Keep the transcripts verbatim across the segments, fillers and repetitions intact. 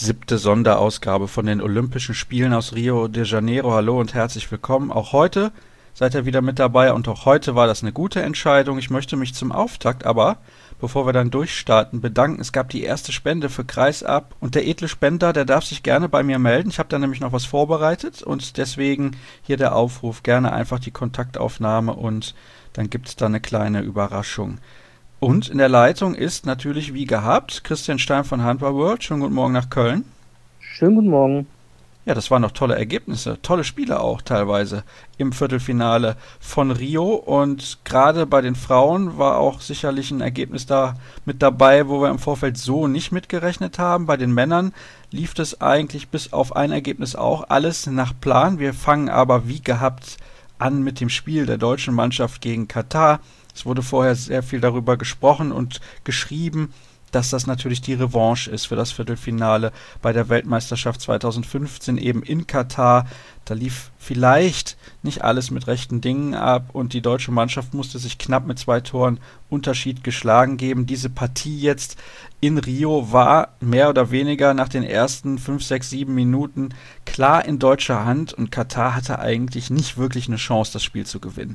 siebte Sonderausgabe von den Olympischen Spielen aus Rio de Janeiro. Hallo und herzlich willkommen. Auch heute seid ihr wieder mit dabei und auch heute war das eine gute Entscheidung. Ich möchte mich zum Auftakt aber, bevor wir dann durchstarten, bedanken. Es gab die erste Spende für Kreisab und der edle Spender, der darf sich gerne bei mir melden. Ich habe da nämlich noch was vorbereitet und deswegen hier der Aufruf, gerne einfach die Kontaktaufnahme und dann gibt es da eine kleine Überraschung. Und in der Leitung ist natürlich wie gehabt Christian Stein von Handball World. Schönen guten Morgen nach Köln. Schönen guten Morgen. Ja, das waren noch tolle Ergebnisse, tolle Spiele auch teilweise im Viertelfinale von Rio. Und gerade bei den Frauen war auch sicherlich ein Ergebnis da mit dabei, wo wir im Vorfeld so nicht mitgerechnet haben. Bei den Männern lief das eigentlich bis auf ein Ergebnis auch alles nach Plan. Wir fangen aber wie gehabt an mit dem Spiel der deutschen Mannschaft gegen Katar. Es wurde vorher sehr viel darüber gesprochen und geschrieben, dass das natürlich die Revanche ist für das Viertelfinale bei der Weltmeisterschaft zweitausendfünfzehn eben in Katar. Da lief vielleicht nicht alles mit rechten Dingen ab und die deutsche Mannschaft musste sich knapp mit zwei Toren Unterschied geschlagen geben. Diese Partie jetzt in Rio war mehr oder weniger nach den ersten fünf, sechs, sieben Minuten klar in deutscher Hand und Katar hatte eigentlich nicht wirklich eine Chance, das Spiel zu gewinnen.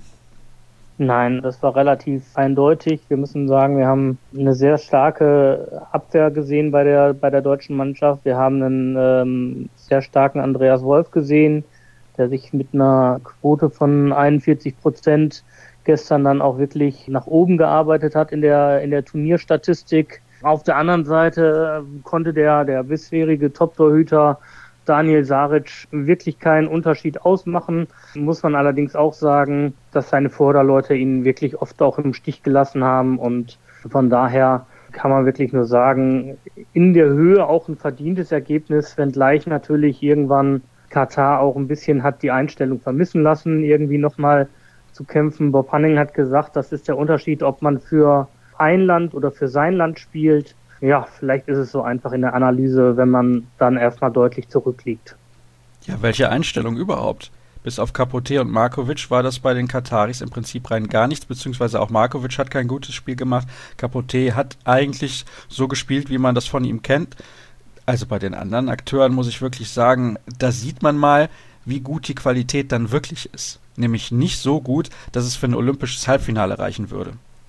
Nein, das war relativ eindeutig. Wir müssen sagen, wir haben eine sehr starke Abwehr gesehen bei der bei der deutschen Mannschaft. Wir haben einen ähm, sehr starken Andreas Wolf gesehen, der sich mit einer Quote von einundvierzig Prozent gestern dann auch wirklich nach oben gearbeitet hat in der in der Turnierstatistik. Auf der anderen Seite äh, konnte der der bisherige Top-Torhüter Daniel Saric wirklich keinen Unterschied ausmachen. Muss man allerdings auch sagen, dass seine Vorderleute ihn wirklich oft auch im Stich gelassen haben und von daher kann man wirklich nur sagen, in der Höhe auch ein verdientes Ergebnis, wenngleich natürlich irgendwann Katar auch ein bisschen hat die Einstellung vermissen lassen, irgendwie nochmal zu kämpfen. Bob Hanning hat gesagt, das ist der Unterschied, ob man für ein Land oder für sein Land spielt. Ja, vielleicht ist es so einfach in der Analyse, wenn man dann erstmal deutlich zurückliegt. Ja, welche Einstellung überhaupt? Bis auf Capote und Markovic war das bei den Kataris im Prinzip rein gar nichts, beziehungsweise auch Markovic hat kein gutes Spiel gemacht. Capote hat eigentlich so gespielt, wie man das von ihm kennt. Also bei den anderen Akteuren muss ich wirklich sagen, da sieht man mal, wie gut die Qualität dann wirklich ist. Nämlich nicht so gut, dass es für ein olympisches Halbfinale reichen würde.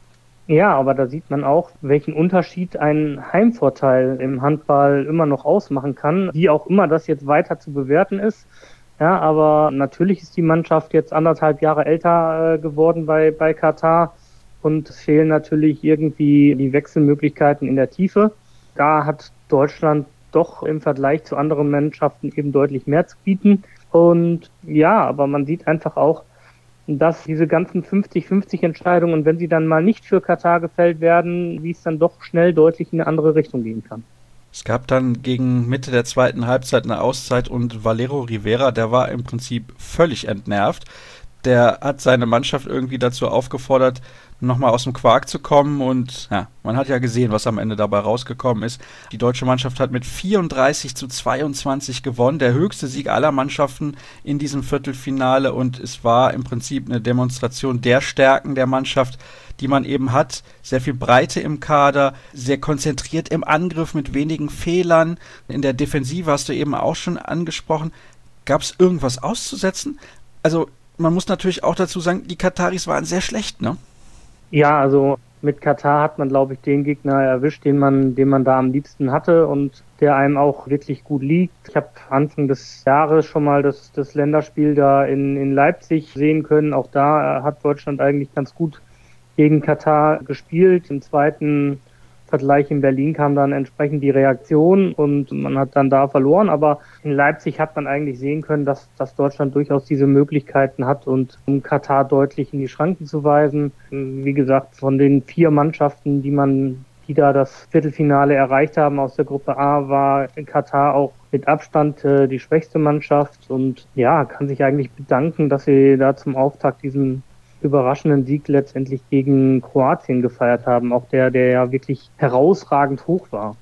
Ja, aber da sieht man auch, welchen Unterschied ein Heimvorteil im Handball immer noch ausmachen kann, wie auch immer das jetzt weiter zu bewerten ist. Ja, aber natürlich ist die Mannschaft jetzt anderthalb Jahre älter äh, geworden bei, bei Katar und es fehlen natürlich irgendwie die Wechselmöglichkeiten in der Tiefe. Da hat Deutschland doch im Vergleich zu anderen Mannschaften eben deutlich mehr zu bieten. Und ja, aber man sieht einfach auch, dass diese ganzen fünfzig fünfzig Entscheidungen, und wenn sie dann mal nicht für Katar gefällt werden, wie es dann doch schnell deutlich in eine andere Richtung gehen kann. Es gab dann gegen Mitte der zweiten Halbzeit eine Auszeit und Valero Rivera, der war im Prinzip völlig entnervt. Der hat seine Mannschaft irgendwie dazu aufgefordert, nochmal aus dem Quark zu kommen und ja, man hat ja gesehen, was am Ende dabei rausgekommen ist. Die deutsche Mannschaft hat mit vierunddreißig zu zweiundzwanzig gewonnen, der höchste Sieg aller Mannschaften in diesem Viertelfinale und es war im Prinzip eine Demonstration der Stärken der Mannschaft, die man eben hat. Sehr viel Breite im Kader, sehr konzentriert im Angriff mit wenigen Fehlern. In der Defensive hast du eben auch schon angesprochen. Gab es irgendwas auszusetzen? Also man muss natürlich auch dazu sagen, die Kataris waren sehr schlecht, ne? Ja, also mit Katar hat man, glaube ich, den Gegner erwischt, den man, den man da am liebsten hatte und der einem auch wirklich gut liegt. Ich habe Anfang des Jahres schon mal das, das Länderspiel da in, in Leipzig sehen können. Auch da hat Deutschland eigentlich ganz gut gegen Katar gespielt. Im zweiten Vergleich in Berlin kam dann entsprechend die Reaktion und man hat dann da verloren. Aber in Leipzig hat man eigentlich sehen können, dass, dass Deutschland durchaus diese Möglichkeiten hat und um Katar deutlich in die Schranken zu weisen. Wie gesagt, von den vier Mannschaften, die man, die da das Viertelfinale erreicht haben aus der Gruppe A, war Katar auch mit Abstand äh, die schwächste Mannschaft und ja, kann sich eigentlich bedanken, dass sie da zum Auftakt diesen überraschenden Sieg letztendlich gegen Kroatien gefeiert haben, auch der, der ja wirklich herausragend hoch war.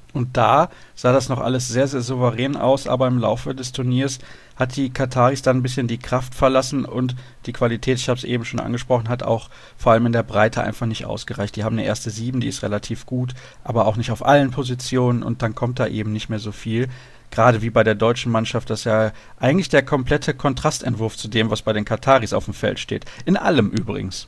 Und da sah das noch alles sehr, sehr souverän aus, aber im Laufe des Turniers hat die Kataris dann ein bisschen die Kraft verlassen und die Qualität, ich habe es eben schon angesprochen, hat auch vor allem in der Breite einfach nicht ausgereicht. Die haben eine erste Sieben, die ist relativ gut, aber auch nicht auf allen Positionen und dann kommt da eben nicht mehr so viel. Gerade wie bei der deutschen Mannschaft, das ist ja eigentlich der komplette Kontrastentwurf zu dem, was bei den Kataris auf dem Feld steht. In allem übrigens.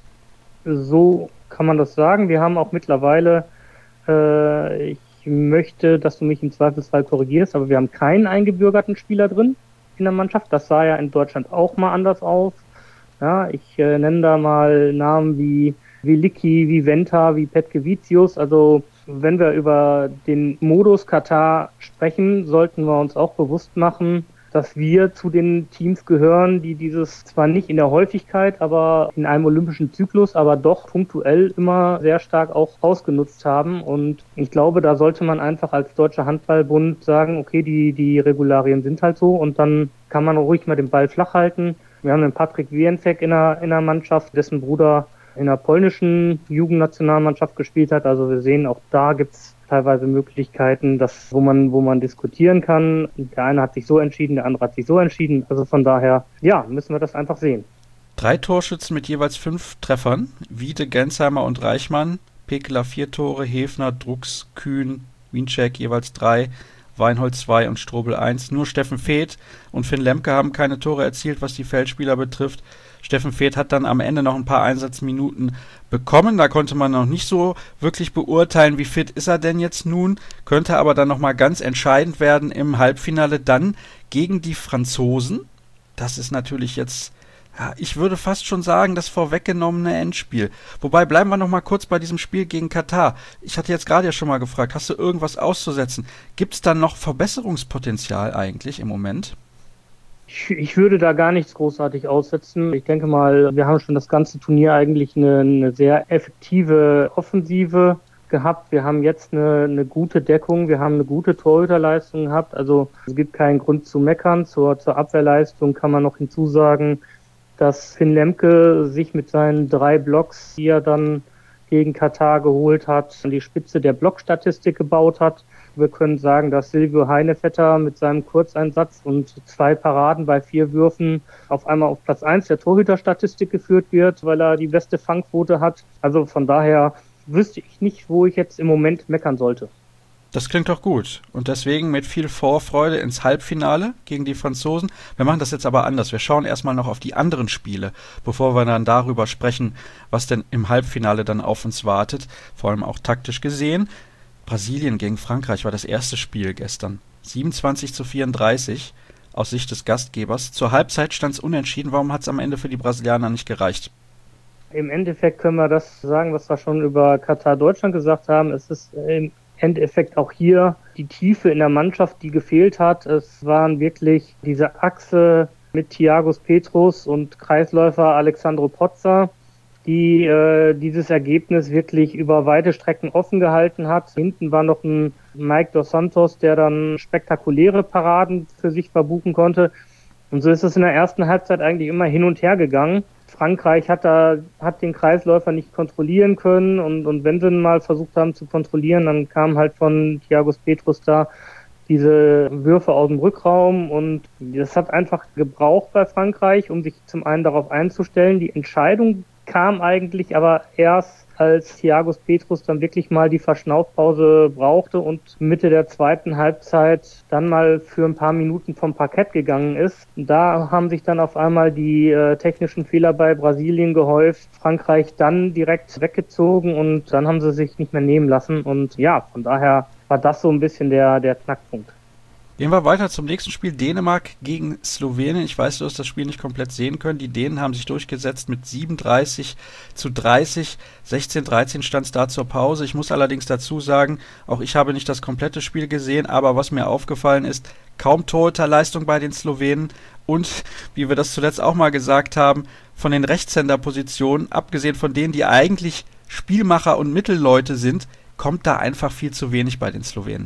So kann man das sagen. Wir haben auch mittlerweile, äh, ich möchte, dass du mich im Zweifelsfall korrigierst, aber wir haben keinen eingebürgerten Spieler drin in der Mannschaft. Das sah ja in Deutschland auch mal anders aus. Ja, ich äh, nenne da mal Namen wie, wie Licky, wie Venta, wie Petkevicius. Also wenn wir über den Modus Katar sprechen, sollten wir uns auch bewusst machen, dass wir zu den Teams gehören, die dieses zwar nicht in der Häufigkeit, aber in einem olympischen Zyklus, aber doch punktuell immer sehr stark auch ausgenutzt haben. Und ich glaube, da sollte man einfach als Deutscher Handballbund sagen, okay, die, die Regularien sind halt so und dann kann man ruhig mal den Ball flach halten. Wir haben den Patryk Wientek in der, in der Mannschaft, dessen Bruder in der polnischen Jugendnationalmannschaft gespielt hat. Also wir sehen, auch da gibt's teilweise Möglichkeiten, dass, wo man, wo man diskutieren kann. Der eine hat sich so entschieden, der andere hat sich so entschieden. Also von daher, ja, müssen wir das einfach sehen. Drei Torschützen mit jeweils fünf Treffern. Wiede, Gensheimer und Reichmann. Pekeler vier Tore, Hefner, Drucks, Kühn, Wiencheck jeweils drei. Weinhold zwei und Strobel eins. Nur Steffen Feeth und Finn Lemke haben keine Tore erzielt, was die Feldspieler betrifft. Steffen Feeth hat dann am Ende noch ein paar Einsatzminuten bekommen. Da konnte man noch nicht so wirklich beurteilen, wie fit ist er denn jetzt nun. Könnte aber dann nochmal ganz entscheidend werden im Halbfinale dann gegen die Franzosen. Das ist natürlich jetzt, ja, ich würde fast schon sagen, das vorweggenommene Endspiel. Wobei, bleiben wir nochmal kurz bei diesem Spiel gegen Katar. Ich hatte jetzt gerade ja schon mal gefragt, hast du irgendwas auszusetzen? Gibt es dann noch Verbesserungspotenzial eigentlich im Moment? Ich, ich würde da gar nichts großartig aussetzen. Ich denke mal, wir haben schon das ganze Turnier eigentlich eine, eine sehr effektive Offensive gehabt. Wir haben jetzt eine, eine gute Deckung, wir haben eine gute Torhüterleistung gehabt. Also es gibt keinen Grund zu meckern. Zur, zur Abwehrleistung kann man noch hinzusagen, dass Finn Lemke sich mit seinen drei Blocks, die er dann gegen Katar geholt hat, an die Spitze der Blockstatistik gebaut hat. Wir können sagen, dass Silvio Heinevetter mit seinem Kurzeinsatz und zwei Paraden bei vier Würfen auf einmal auf Platz eins der Torhüterstatistik geführt wird, weil er die beste Fangquote hat. Also von daher wüsste ich nicht, wo ich jetzt im Moment meckern sollte. Das klingt doch gut. Und deswegen mit viel Vorfreude ins Halbfinale gegen die Franzosen. Wir machen das jetzt aber anders. Wir schauen erstmal noch auf die anderen Spiele, bevor wir dann darüber sprechen, was denn im Halbfinale dann auf uns wartet. Vor allem auch taktisch gesehen. Brasilien gegen Frankreich war das erste Spiel gestern. siebenundzwanzig zu vierunddreißig aus Sicht des Gastgebers. Zur Halbzeit stand es unentschieden. Warum hat es am Ende für die Brasilianer nicht gereicht? Im Endeffekt können wir das sagen, was wir schon über Katar-Deutschland gesagt haben. Es ist im Endeffekt auch hier die Tiefe in der Mannschaft, die gefehlt hat. Es waren wirklich diese Achse mit Thiagos Petrus und Kreisläufer Alexandro Pozza, die äh, dieses Ergebnis wirklich über weite Strecken offen gehalten hat. Hinten war noch ein Mike Dos Santos, der dann spektakuläre Paraden für sich verbuchen konnte. Und so ist es in der ersten Halbzeit eigentlich immer hin und her gegangen. Frankreich hat da hat den Kreisläufer nicht kontrollieren können und, und wenn sie ihn mal versucht haben zu kontrollieren, dann kam halt von Thiagos Petrus da diese Würfe aus dem Rückraum und das hat einfach gebraucht bei Frankreich, um sich zum einen darauf einzustellen. Die Entscheidung kam eigentlich aber erst, als Thiagos Petrus dann wirklich mal die Verschnaufpause brauchte und Mitte der zweiten Halbzeit dann mal für ein paar Minuten vom Parkett gegangen ist. Da haben sich dann auf einmal die äh, technischen Fehler bei Brasilien gehäuft, Frankreich dann direkt weggezogen und dann haben sie sich nicht mehr nehmen lassen und ja, von daher war das so ein bisschen der, der Knackpunkt. Gehen wir weiter zum nächsten Spiel. Dänemark gegen Slowenien. Ich weiß, du hast das Spiel nicht komplett sehen können. Die Dänen haben sich durchgesetzt mit siebenunddreißig zu dreißig. sechzehn dreizehn stand es da zur Pause. Ich muss allerdings dazu sagen, auch ich habe nicht das komplette Spiel gesehen, aber was mir aufgefallen ist, kaum Torhüterleistung bei den Slowenen und, wie wir das zuletzt auch mal gesagt haben, von den Rechtshänderpositionen, abgesehen von denen, die eigentlich Spielmacher und Mittelleute sind, kommt da einfach viel zu wenig bei den Slowenen.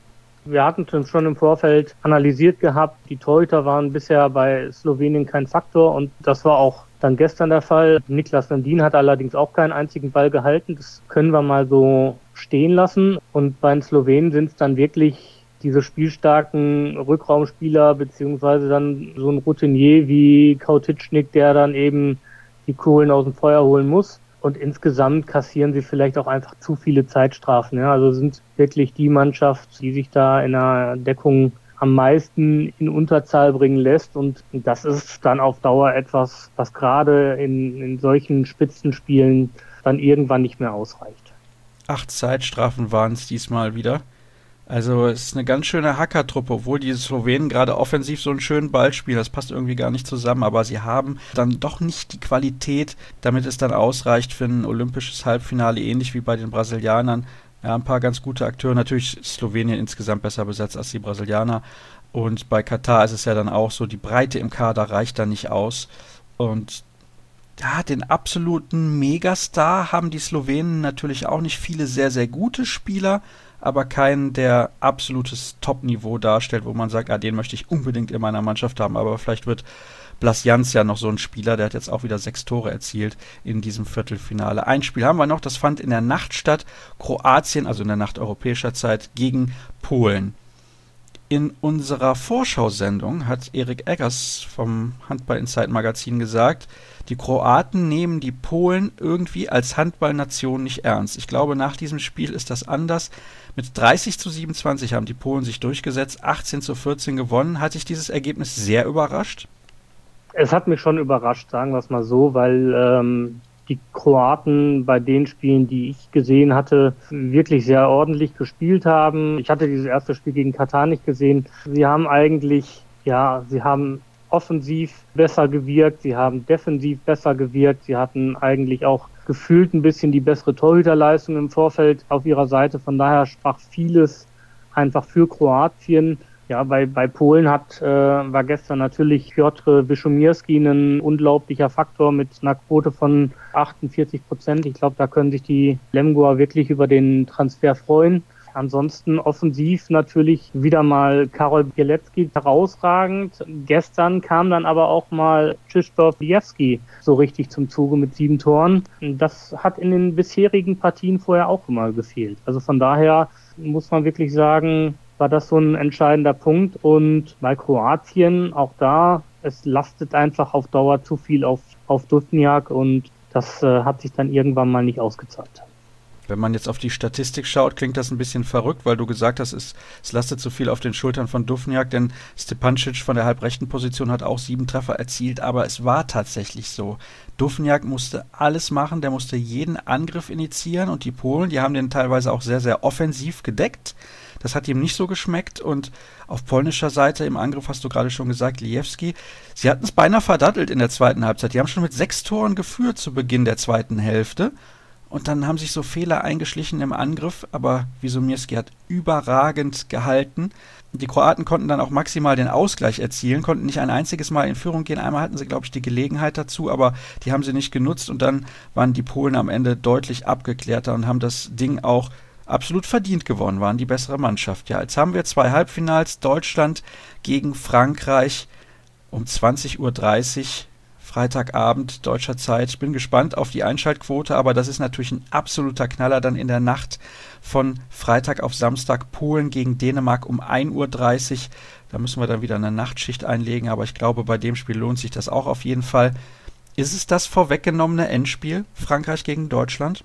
Wir hatten schon im Vorfeld analysiert gehabt, die Torhüter waren bisher bei Slowenien kein Faktor und das war auch dann gestern der Fall. Niklas Landin hat allerdings auch keinen einzigen Ball gehalten, das können wir mal so stehen lassen. Und bei den Slowenen sind es dann wirklich diese spielstarken Rückraumspieler, beziehungsweise dann so ein Routinier wie Kautitschnik, der dann eben die Kohlen aus dem Feuer holen muss. Und insgesamt kassieren sie vielleicht auch einfach zu viele Zeitstrafen. Ja, also sind wirklich die Mannschaft, die sich da in der Deckung am meisten in Unterzahl bringen lässt. Und das ist dann auf Dauer etwas, was gerade in, in solchen Spitzenspielen dann irgendwann nicht mehr ausreicht. Acht Zeitstrafen waren es diesmal wieder. Also es ist eine ganz schöne Hackertruppe, obwohl die Slowenen gerade offensiv so einen schönen Ball spielen. Das passt irgendwie gar nicht zusammen, aber sie haben dann doch nicht die Qualität, damit es dann ausreicht für ein olympisches Halbfinale, ähnlich wie bei den Brasilianern. Ja, ein paar ganz gute Akteure. Natürlich ist Slowenien insgesamt besser besetzt als die Brasilianer. Und bei Katar ist es ja dann auch so, die Breite im Kader reicht da nicht aus. Und ja, den absoluten Megastar haben die Slowenen natürlich auch nicht. Viele sehr, sehr gute Spieler, aber keinen, der absolutes Top-Niveau darstellt, wo man sagt, ah, den möchte ich unbedingt in meiner Mannschaft haben. Aber vielleicht wird Blas Jans ja noch so ein Spieler, der hat jetzt auch wieder sechs Tore erzielt in diesem Viertelfinale. Ein Spiel haben wir noch, das fand in der Nacht statt. Kroatien, also in der Nacht europäischer Zeit, gegen Polen. In unserer Vorschau-Sendung hat Erik Eggers vom Handball Insight Magazin gesagt, die Kroaten nehmen die Polen irgendwie als Handballnation nicht ernst. Ich glaube, nach diesem Spiel ist das anders. Mit dreißig zu siebenundzwanzig haben die Polen sich durchgesetzt, achtzehn zu vierzehn gewonnen. Hat dich dieses Ergebnis sehr überrascht? Es hat mich schon überrascht, sagen wir es mal so, weil ähm, die Kroaten bei den Spielen, die ich gesehen hatte, wirklich sehr ordentlich gespielt haben. Ich hatte dieses erste Spiel gegen Katar nicht gesehen. Sie haben eigentlich, ja, sie haben offensiv besser gewirkt, sie haben defensiv besser gewirkt, sie hatten eigentlich auch gefühlt ein bisschen die bessere Torhüterleistung im Vorfeld auf ihrer Seite. Von daher sprach vieles einfach für Kroatien. Ja, bei, bei Polen hat, äh, war gestern natürlich Piotr Wiszomirski ein unglaublicher Faktor mit einer Quote von achtundvierzig Prozent. Ich glaube, da können sich die Lemgoer wirklich über den Transfer freuen. Ansonsten offensiv natürlich wieder mal Karol Bielecki herausragend. Gestern kam dann aber auch mal Krzysztof Biewski so richtig zum Zuge mit sieben Toren. Das hat in den bisherigen Partien vorher auch immer gefehlt. Also von daher muss man wirklich sagen, war das so ein entscheidender Punkt. Und bei Kroatien, auch da, es lastet einfach auf Dauer zu viel auf, auf Duvnjak und das äh, hat sich dann irgendwann mal nicht ausgezahlt. Wenn man jetzt auf die Statistik schaut, klingt das ein bisschen verrückt, weil du gesagt hast, es, es lastet zu viel auf den Schultern von Duvnjak, denn Stepancic von der halbrechten Position hat auch sieben Treffer erzielt, aber es war tatsächlich so. Duvnjak musste alles machen, der musste jeden Angriff initiieren und die Polen, die haben den teilweise auch sehr, sehr offensiv gedeckt. Das hat ihm nicht so geschmeckt und auf polnischer Seite im Angriff hast du gerade schon gesagt, Liewski, sie hatten es beinahe verdattelt in der zweiten Halbzeit. Die haben schon mit sechs Toren geführt zu Beginn der zweiten Hälfte. Und dann haben sich so Fehler eingeschlichen im Angriff, aber Wiszomirski hat überragend gehalten. Die Kroaten konnten dann auch maximal den Ausgleich erzielen, konnten nicht ein einziges Mal in Führung gehen. Einmal hatten sie, glaube ich, die Gelegenheit dazu, aber die haben sie nicht genutzt. Und dann waren die Polen am Ende deutlich abgeklärter und haben das Ding auch absolut verdient gewonnen, waren die bessere Mannschaft. Ja, jetzt haben wir zwei Halbfinals, Deutschland gegen Frankreich um zwanzig Uhr dreißig. Freitagabend deutscher Zeit. Ich bin gespannt auf die Einschaltquote, aber das ist natürlich ein absoluter Knaller dann in der Nacht von Freitag auf Samstag. Polen gegen Dänemark um ein Uhr dreißig. Da müssen wir dann wieder eine Nachtschicht einlegen, aber ich glaube, bei dem Spiel lohnt sich das auch auf jeden Fall. Ist es das vorweggenommene Endspiel, Frankreich gegen Deutschland?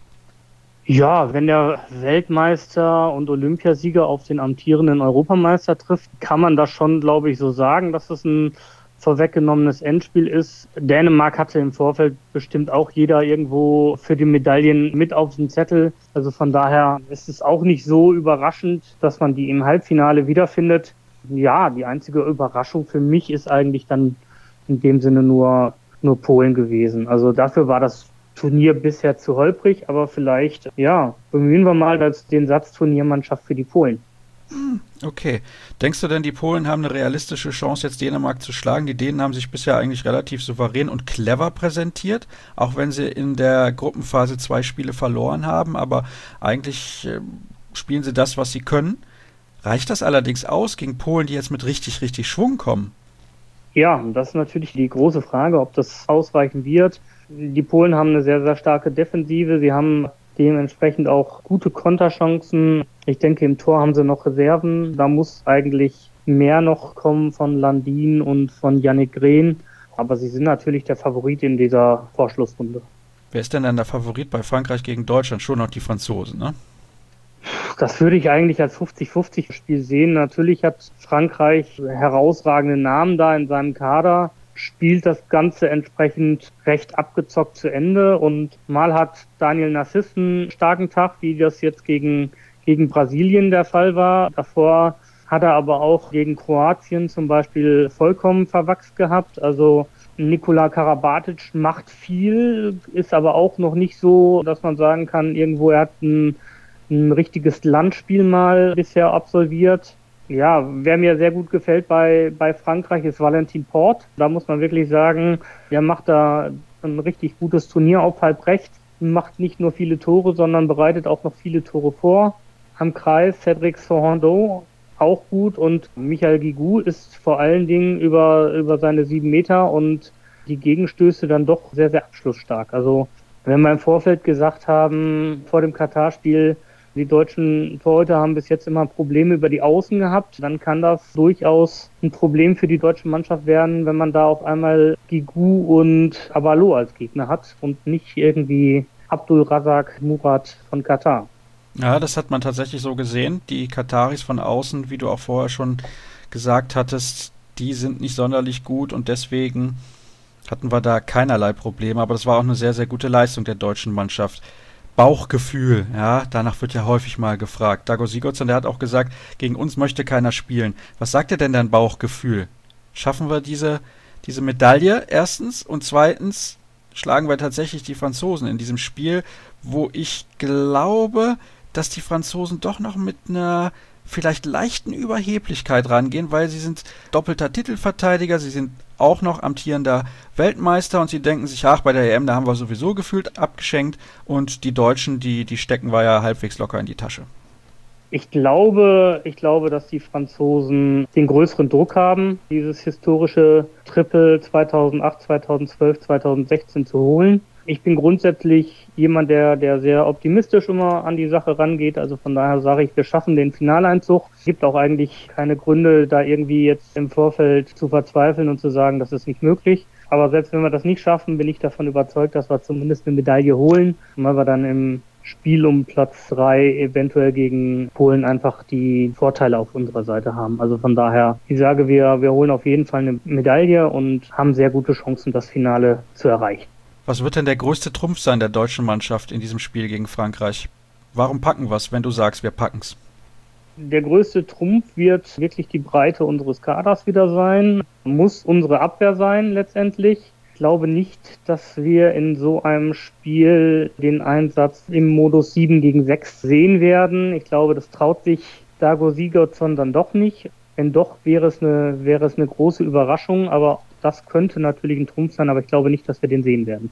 Ja, wenn der Weltmeister und Olympiasieger auf den amtierenden Europameister trifft, kann man das schon, glaube ich, so sagen, dass es ein vorweggenommenes Endspiel ist. Dänemark hatte im Vorfeld bestimmt auch jeder irgendwo für die Medaillen mit auf dem Zettel. Also von daher ist es auch nicht so überraschend, dass man die im Halbfinale wiederfindet. Ja, die einzige Überraschung für mich ist eigentlich dann in dem Sinne nur, nur Polen gewesen. Also dafür war das Turnier bisher zu holprig, aber vielleicht, ja, bemühen wir mal als den Satz Turniermannschaft für die Polen. Okay. Denkst du denn, die Polen haben eine realistische Chance, jetzt Dänemark zu schlagen? Die Dänen haben sich bisher eigentlich relativ souverän und clever präsentiert, auch wenn sie in der Gruppenphase zwei Spiele verloren haben, aber eigentlich äh, spielen sie das, was sie können. Reicht das allerdings aus gegen Polen, die jetzt mit richtig, richtig Schwung kommen? Ja, das ist natürlich die große Frage, ob das ausreichen wird. Die Polen haben eine sehr, sehr starke Defensive. Sie haben Dementsprechend auch gute Konterchancen. Ich denke, im Tor haben sie noch Reserven. Da muss eigentlich mehr noch kommen von Landin und von Yannick Green. Aber sie sind natürlich der Favorit in dieser Vorschlussrunde. Wer ist denn dann der Favorit bei Frankreich gegen Deutschland? Schon noch die Franzosen, ne? Das würde ich eigentlich als fünfzig fünfzig Spiel sehen. Natürlich hat Frankreich herausragende Namen da in seinem Kader, spielt das Ganze entsprechend recht abgezockt zu Ende und mal hat Daniel Narcisse einen starken Tag, wie das jetzt gegen, gegen Brasilien der Fall war. Davor hat er aber auch gegen Kroatien zum Beispiel vollkommen verwachst gehabt. Also Nikola Karabatic macht viel, ist aber auch noch nicht so, dass man sagen kann, irgendwo er hat ein ein richtiges Landspiel mal bisher absolviert. Ja, wer mir sehr gut gefällt bei, bei Frankreich ist Valentin Port. Da muss man wirklich sagen, der macht da ein richtig gutes Turnier auf halb rechts, macht nicht nur viele Tore, sondern bereitet auch noch viele Tore vor. Am Kreis Cédric Sohando auch gut und Michael Guigou ist vor allen Dingen über, über seine sieben Meter und die Gegenstöße dann doch sehr, sehr abschlussstark. Also wenn wir im Vorfeld gesagt haben, vor dem Katar-Spiel, die deutschen Torhüter haben bis jetzt immer Probleme über die Außen gehabt. Dann kann das durchaus ein Problem für die deutsche Mannschaft werden, wenn man da auf einmal Guigou und Abalo als Gegner hat und nicht irgendwie Abdul Razak Murat von Katar. Ja, das hat man tatsächlich so gesehen. Die Kataris von außen, wie du auch vorher schon gesagt hattest, die sind nicht sonderlich gut und deswegen hatten wir da keinerlei Probleme. Aber das war auch eine sehr, sehr gute Leistung der deutschen Mannschaft. Bauchgefühl, ja, danach wird ja häufig mal gefragt. Dago Sigurdsson, der hat auch gesagt, gegen uns möchte keiner spielen. Was sagt dir denn dein Bauchgefühl? Schaffen wir diese, diese Medaille erstens und zweitens schlagen wir tatsächlich die Franzosen in diesem Spiel, wo ich glaube, dass die Franzosen doch noch mit einer vielleicht leichten Überheblichkeit rangehen, weil sie sind doppelter Titelverteidiger, sie sind auch noch amtierender Weltmeister und sie denken sich, ach, bei der E M, da haben wir sowieso gefühlt abgeschenkt und die Deutschen, die, die stecken wir ja halbwegs locker in die Tasche. Ich glaube, ich glaube, dass die Franzosen den größeren Druck haben, dieses historische Triple zweitausendacht, zweitausendzwölf, zweitausendsechzehn zu holen. Ich bin grundsätzlich jemand, der, der sehr optimistisch immer an die Sache rangeht. Also von daher sage ich, wir schaffen den Finaleinzug. Es gibt auch eigentlich keine Gründe, da irgendwie jetzt im Vorfeld zu verzweifeln und zu sagen, das ist nicht möglich. Aber selbst wenn wir das nicht schaffen, bin ich davon überzeugt, dass wir zumindest eine Medaille holen, weil wir dann im Spiel um Platz drei eventuell gegen Polen einfach die Vorteile auf unserer Seite haben. Also von daher, ich sage, wir, wir holen auf jeden Fall eine Medaille und haben sehr gute Chancen, das Finale zu erreichen. Was wird denn der größte Trumpf sein der deutschen Mannschaft in diesem Spiel gegen Frankreich? Warum packen wir es, wenn du sagst, wir packen's? Der größte Trumpf wird wirklich die Breite unseres Kaders wieder sein. Muss unsere Abwehr sein letztendlich. Ich glaube nicht, dass wir in so einem Spiel den Einsatz im Modus sieben gegen sechs sehen werden. Ich glaube, das traut sich Dago Sigurdsson dann doch nicht. Wenn doch, wäre es eine, wäre es eine große Überraschung, aber das könnte natürlich ein Trumpf sein, aber ich glaube nicht, dass wir den sehen werden.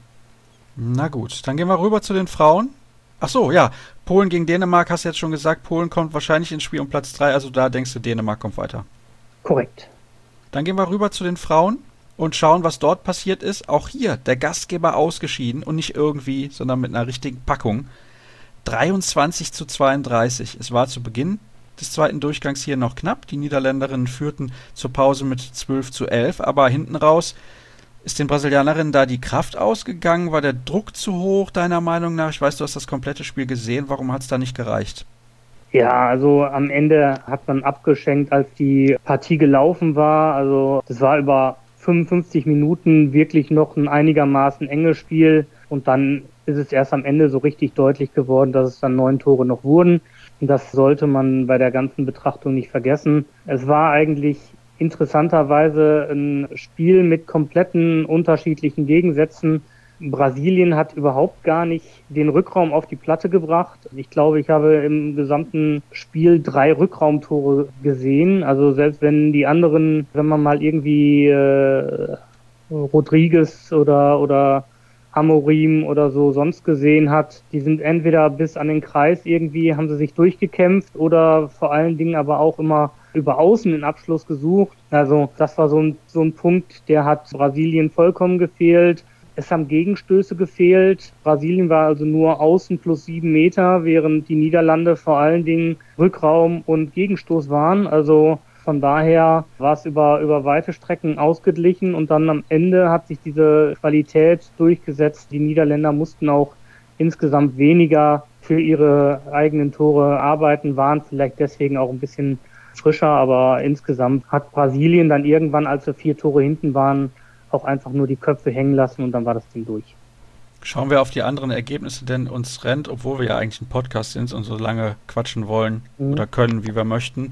Na gut, dann gehen wir rüber zu den Frauen. Ach so, ja, Polen gegen Dänemark, hast du jetzt schon gesagt. Polen kommt wahrscheinlich ins Spiel um Platz drei, also da denkst du, Dänemark kommt weiter. Korrekt. Dann gehen wir rüber zu den Frauen und schauen, was dort passiert ist. Auch hier der Gastgeber ausgeschieden und nicht irgendwie, sondern mit einer richtigen Packung. dreiundzwanzig zu zweiunddreißig. Es war zu Beginn des zweiten Durchgangs hier noch knapp. Die Niederländerinnen führten zur Pause mit zwölf zu elf, aber hinten raus ist den Brasilianerinnen da die Kraft ausgegangen? War der Druck zu hoch, deiner Meinung nach? Ich weiß, du hast das komplette Spiel gesehen. Warum hat es da nicht gereicht? Ja, also am Ende hat man abgeschenkt, als die Partie gelaufen war. Also das war über fünfundfünfzig Minuten wirklich noch ein einigermaßen enges Spiel. Und dann ist es erst am Ende so richtig deutlich geworden, dass es dann neun Tore noch wurden. Und das sollte man bei der ganzen Betrachtung nicht vergessen. Es war eigentlich interessanterweise ein Spiel mit kompletten unterschiedlichen Gegensätzen. Brasilien hat überhaupt gar nicht den Rückraum auf die Platte gebracht. Ich glaube, ich habe im gesamten Spiel drei Rückraumtore gesehen. Also selbst wenn die anderen, wenn man mal irgendwie äh, Rodriguez oder oder Amorim oder so sonst gesehen hat, die sind entweder bis an den Kreis irgendwie, haben sie sich durchgekämpft oder vor allen Dingen aber auch immer über Außen den Abschluss gesucht. Also das war so ein, so ein Punkt, der hat Brasilien vollkommen gefehlt. Es haben Gegenstöße gefehlt. Brasilien war also nur außen plus sieben Meter, während die Niederlande vor allen Dingen Rückraum und Gegenstoß waren. Also von daher war es über, über weite Strecken ausgeglichen und dann am Ende hat sich diese Qualität durchgesetzt. Die Niederländer mussten auch insgesamt weniger für ihre eigenen Tore arbeiten, waren vielleicht deswegen auch ein bisschen frischer, aber insgesamt hat Brasilien dann irgendwann, als wir vier Tore hinten waren, auch einfach nur die Köpfe hängen lassen und dann war das Ding durch. Schauen wir auf die anderen Ergebnisse, denn uns rennt, obwohl wir ja eigentlich ein Podcast sind und so lange quatschen wollen mhm. oder können, wie wir möchten,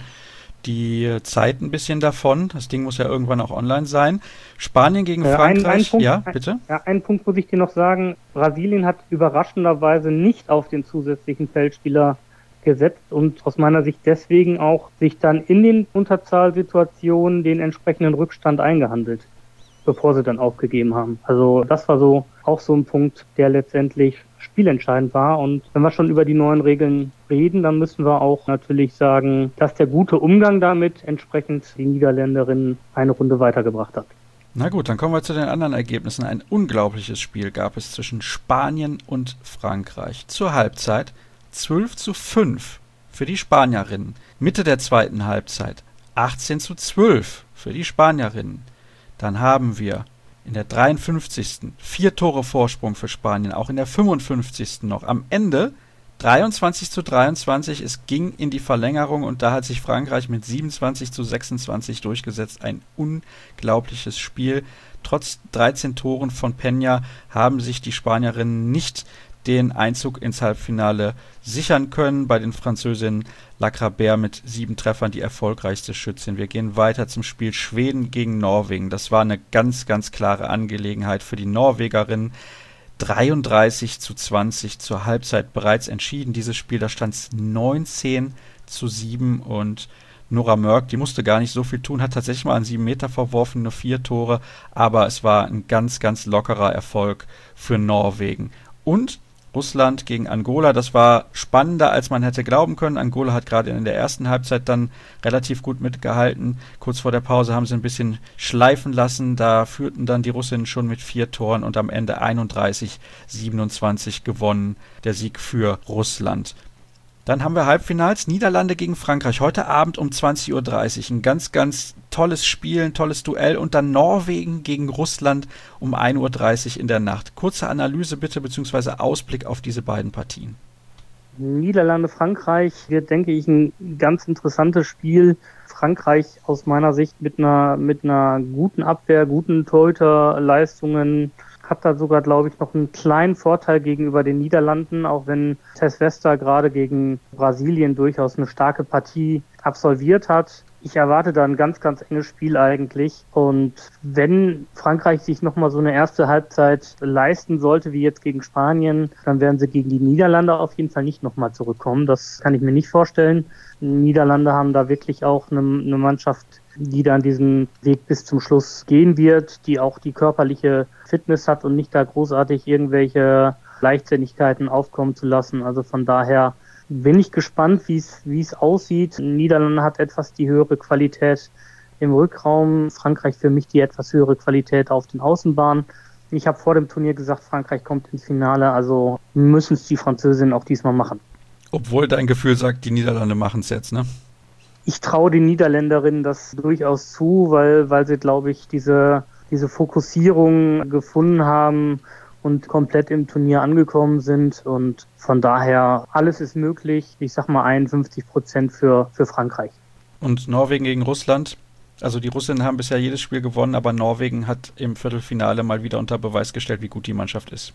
die Zeit ein bisschen davon. Das Ding muss ja irgendwann auch online sein. Spanien gegen äh, Frankreich. Ein, ein Punkt, ja, bitte? Ein, ja, einen Punkt muss ich dir noch sagen. Brasilien hat überraschenderweise nicht auf den zusätzlichen Feldspieler gesetzt und aus meiner Sicht deswegen auch sich dann in den Unterzahlsituationen den entsprechenden Rückstand eingehandelt, bevor sie dann aufgegeben haben. Also das war so auch so ein Punkt, der letztendlich spielentscheidend war. Und wenn wir schon über die neuen Regeln reden, dann müssen wir auch natürlich sagen, dass der gute Umgang damit entsprechend die Niederländerinnen eine Runde weitergebracht hat. Na gut, dann kommen wir zu den anderen Ergebnissen. Ein unglaubliches Spiel gab es zwischen Spanien und Frankreich. Zur Halbzeit zwölf zu fünf für die Spanierinnen. Mitte der zweiten Halbzeit achtzehn zu zwölf für die Spanierinnen. Dann haben wir in der dreiundfünfzigsten vier Tore Vorsprung für Spanien, auch in der fünfundfünfzigsten noch. Am Ende dreiundzwanzig zu dreiundzwanzig, es ging in die Verlängerung und da hat sich Frankreich mit siebenundzwanzig zu sechsundzwanzig durchgesetzt. Ein unglaubliches Spiel. Trotz dreizehn Toren von Peña haben sich die Spanierinnen nicht den Einzug ins Halbfinale sichern können. Bei den Französinnen Lacrabert mit sieben Treffern die erfolgreichste Schützin. Wir gehen weiter zum Spiel Schweden gegen Norwegen. Das war eine ganz, ganz klare Angelegenheit für die Norwegerinnen. dreiunddreißig zu zwanzig zur Halbzeit bereits entschieden. Dieses Spiel, da stand es neunzehn zu sieben und Nora Mörk, die musste gar nicht so viel tun, hat tatsächlich mal einen sieben Meter verworfen, nur vier Tore, aber es war ein ganz, ganz lockerer Erfolg für Norwegen. Und Russland gegen Angola, das war spannender, als man hätte glauben können. Angola hat gerade in der ersten Halbzeit dann relativ gut mitgehalten. Kurz vor der Pause haben sie ein bisschen schleifen lassen. Da führten dann die Russinnen schon mit vier Toren und am Ende einunddreißig siebenundzwanzig gewonnen. Der Sieg für Russland. Dann haben wir Halbfinals, Niederlande gegen Frankreich, heute Abend um zwanzig Uhr dreißig. Ein ganz, ganz tolles Spiel, ein tolles Duell. Und dann Norwegen gegen Russland um ein Uhr dreißig in der Nacht. Kurze Analyse bitte, beziehungsweise Ausblick auf diese beiden Partien. Niederlande, Frankreich wird, denke ich, ein ganz interessantes Spiel. Frankreich aus meiner Sicht mit einer, mit einer guten Abwehr, guten Torhüterleistungen, hat da sogar, glaube ich, noch einen kleinen Vorteil gegenüber den Niederlanden, auch wenn Tess Wester gerade gegen Brasilien durchaus eine starke Partie absolviert hat. Ich erwarte da ein ganz, ganz enges Spiel eigentlich. Und wenn Frankreich sich nochmal so eine erste Halbzeit leisten sollte, wie jetzt gegen Spanien, dann werden sie gegen die Niederlande auf jeden Fall nicht nochmal zurückkommen. Das kann ich mir nicht vorstellen. Die Niederlande haben da wirklich auch eine, eine Mannschaft, die dann diesen Weg bis zum Schluss gehen wird, die auch die körperliche Fitness hat und nicht da großartig irgendwelche Leichtsinnigkeiten aufkommen zu lassen. Also von daher bin ich gespannt, wie es wie es aussieht. Niederlande hat etwas die höhere Qualität im Rückraum, Frankreich für mich die etwas höhere Qualität auf den Außenbahnen. Ich habe vor dem Turnier gesagt, Frankreich kommt ins Finale, also müssen es die Französinnen auch diesmal machen. Obwohl dein Gefühl sagt, die Niederlande machen es jetzt, ne? Ich traue den Niederländerinnen das durchaus zu, weil, weil sie, glaube ich, diese, diese Fokussierung gefunden haben und komplett im Turnier angekommen sind. Und von daher, alles ist möglich. Ich sag mal einundfünfzig Prozent für, für Frankreich. Und Norwegen gegen Russland? Also die Russinnen haben bisher jedes Spiel gewonnen, aber Norwegen hat im Viertelfinale mal wieder unter Beweis gestellt, wie gut die Mannschaft ist.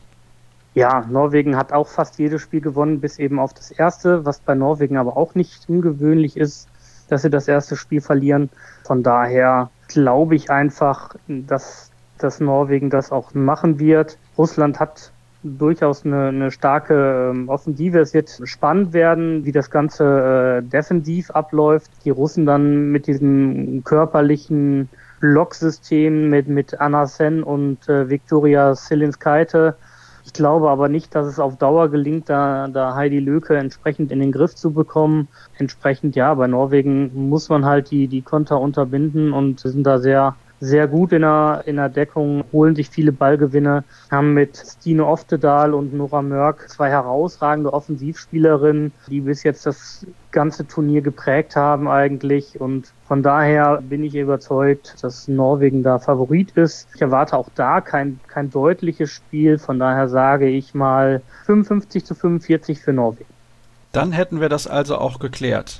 Ja, Norwegen hat auch fast jedes Spiel gewonnen, bis eben auf das erste, was bei Norwegen aber auch nicht ungewöhnlich ist, dass sie das erste Spiel verlieren. Von daher glaube ich einfach, dass, dass Norwegen das auch machen wird. Russland hat durchaus eine, eine starke ähm, Offensive. Es wird spannend werden, wie das Ganze äh, defensiv abläuft. Die Russen dann mit diesem körperlichen Blocksystem mit, mit Anna Sen und äh, Viktoria Silinskaite. Ich glaube aber nicht, dass es auf Dauer gelingt, da, da Heidi Löke entsprechend in den Griff zu bekommen. Entsprechend, ja, bei Norwegen muss man halt die, die Konter unterbinden und sind da sehr sehr gut in der, in der Deckung, holen sich viele Ballgewinne, haben mit Stine Oftedal und Nora Mörk zwei herausragende Offensivspielerinnen, die bis jetzt das ganze Turnier geprägt haben eigentlich. Und von daher bin ich überzeugt, dass Norwegen da Favorit ist. Ich erwarte auch da kein, kein deutliches Spiel, von daher sage ich mal fünfundfünfzig zu fünfundvierzig für Norwegen. Dann hätten wir das also auch geklärt.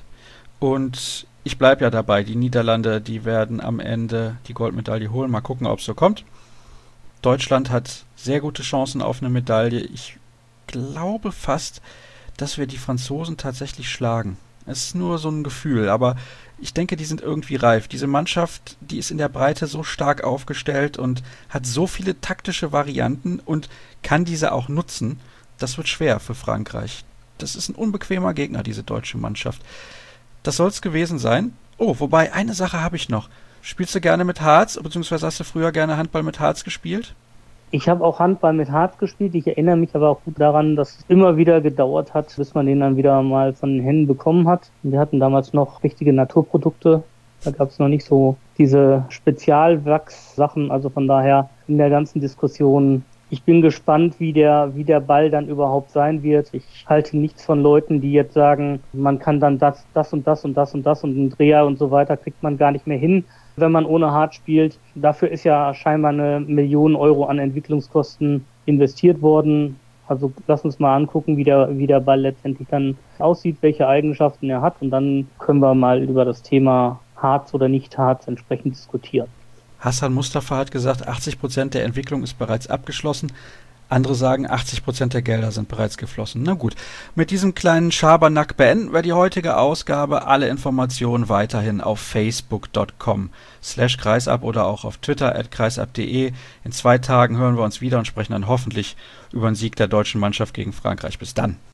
Und ich bleibe ja dabei, die Niederlande, die werden am Ende die Goldmedaille holen. Mal gucken, ob es so kommt. Deutschland hat sehr gute Chancen auf eine Medaille. Ich glaube fast, dass wir die Franzosen tatsächlich schlagen. Es ist nur so ein Gefühl, aber ich denke, die sind irgendwie reif. Diese Mannschaft, die ist in der Breite so stark aufgestellt und hat so viele taktische Varianten und kann diese auch nutzen. Das wird schwer für Frankreich. Das ist ein unbequemer Gegner, diese deutsche Mannschaft. Das soll es gewesen sein. Oh, wobei, eine Sache habe ich noch. Spielst du gerne mit Harz, beziehungsweise hast du früher gerne Handball mit Harz gespielt? Ich habe auch Handball mit Harz gespielt. Ich erinnere mich aber auch gut daran, dass es immer wieder gedauert hat, bis man den dann wieder mal von den Händen bekommen hat. Wir hatten damals noch richtige Naturprodukte. Da gab es noch nicht so diese Spezialwachs-Sachen. Also von daher in der ganzen Diskussion, ich bin gespannt, wie der, wie der Ball dann überhaupt sein wird. Ich halte nichts von Leuten, die jetzt sagen, man kann dann das, das und das und das und das und einen Dreher und so weiter kriegt man gar nicht mehr hin, wenn man ohne Harz spielt. Dafür ist ja scheinbar eine Million Euro an Entwicklungskosten investiert worden. Also lass uns mal angucken, wie der, wie der Ball letztendlich dann aussieht, welche Eigenschaften er hat. Und dann können wir mal über das Thema Harz oder nicht Harz entsprechend diskutieren. Hassan Mustafa hat gesagt, achtzig Prozent der Entwicklung ist bereits abgeschlossen. Andere sagen, achtzig Prozent der Gelder sind bereits geflossen. Na gut, mit diesem kleinen Schabernack beenden wir die heutige Ausgabe. Alle Informationen weiterhin auf facebook.com slash kreisab oder auch auf Twitter at kreisab punkt de. In zwei Tagen hören wir uns wieder und sprechen dann hoffentlich über den Sieg der deutschen Mannschaft gegen Frankreich. Bis dann.